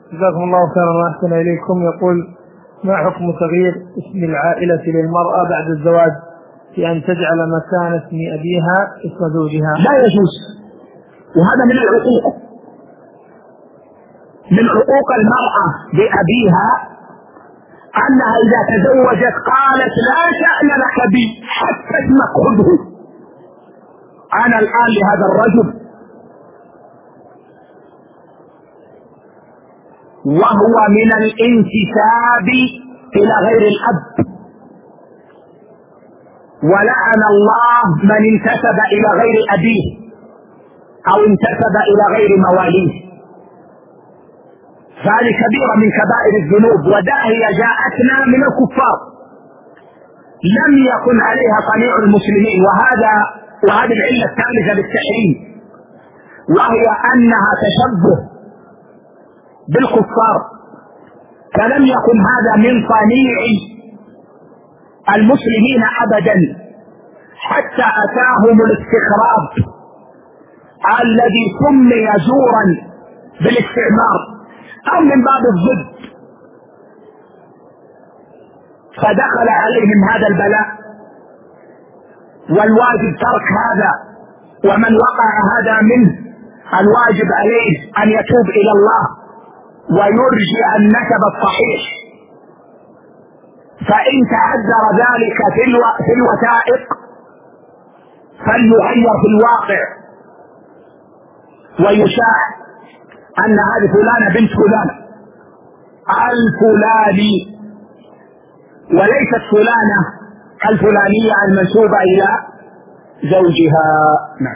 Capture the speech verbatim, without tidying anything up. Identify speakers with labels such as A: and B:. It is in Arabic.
A: جزاكم الله خيرا وأحسن إليكم. يقول: ما حكم تغيير اسم العائلة للمرأة بعد الزواج في أن تجعل مكان اسم أبيها اسم زوجها؟
B: لا يجوز، وهذا من العقوق، من عقوق المرأة بأبيها أنها إذا تزوجت قالت: لا شأن لك بي حتى اسمك خذه، أنا الآن لهذا الرجل، وهو من الانتساب إلى غير الأب. ولعن الله من انتسب إلى غير أبيه أو انتسب إلى غير مواليه، فهذه كبيرة من كبائر الذنوب، وداهية جاءتنا من الكفار لم يكن عليها طليع المسلمين. وهذا وهذه العلة الثالثة بالتحريم، وهي أنها تشبه بالكفار، فلم يكن هذا من صنيع المسلمين أبدا حتى أتاهم الاستخراج الذي سمي زورا بالاستعمار أو من باب الضد، فدخل عليهم هذا البلاء، والواجب ترك هذا، ومن وقع هذا منه الواجب عليه أن يتوب إلى الله ويرجع النسب الصحيح، فإن تعذر ذلك في الوثائق فليغير في الواقع ويشاع أن هذه فلانة بنت فلان الفلاني، وليست فلانة الفلانية المنسوبة إلى زوجها.